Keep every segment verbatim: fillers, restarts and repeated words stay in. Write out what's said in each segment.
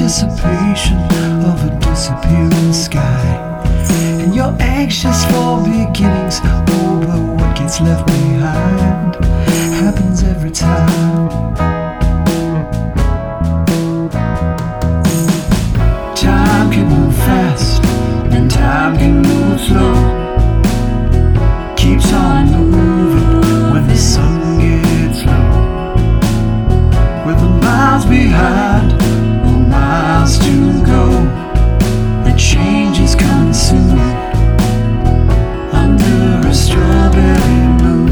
anticipation of a disappearing sky. And you're anxious for beginnings, oh, but what gets left behind happens every time. Time can move fast and time can move slow. Keeps on moving when the sun gets low. With the miles behind or miles to go, the change is coming soon under a strawberry moon.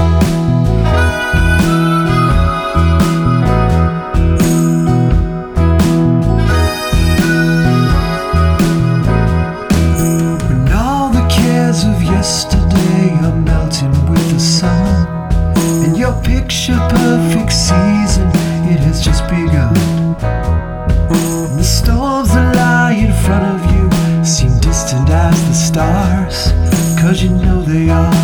When all the cares of yesterday are melting with the sun, and your picture perfect season, it has just begun. And the storms that lie in front of you seem distant as the stars, 'cause you know they are.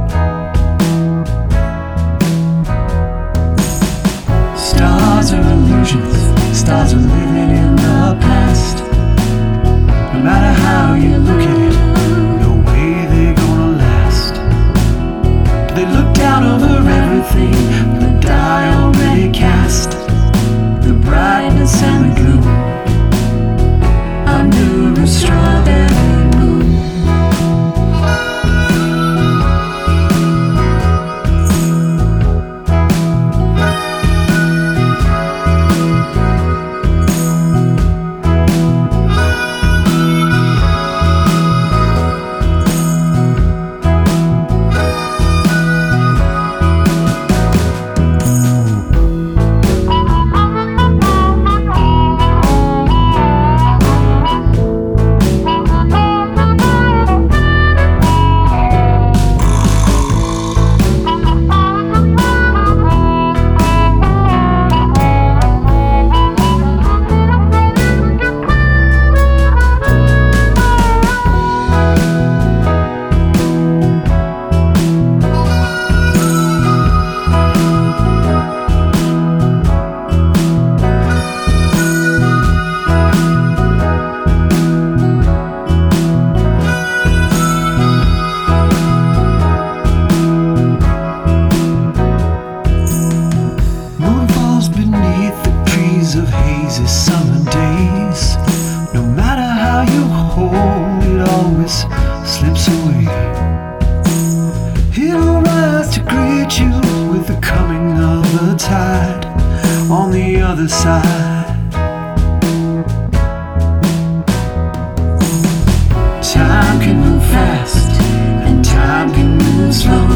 Stars are illusions, stars are living in the past. No matter how you look at it, no way they're gonna last. They look down over everything, the die already cast, the brightness and the gloom under a strawberry moon. Of hazy summer days, no matter how you hold, it always slips away. It'll rise to greet you with the coming of the tide on the other side. Time can move fast and time can move slow.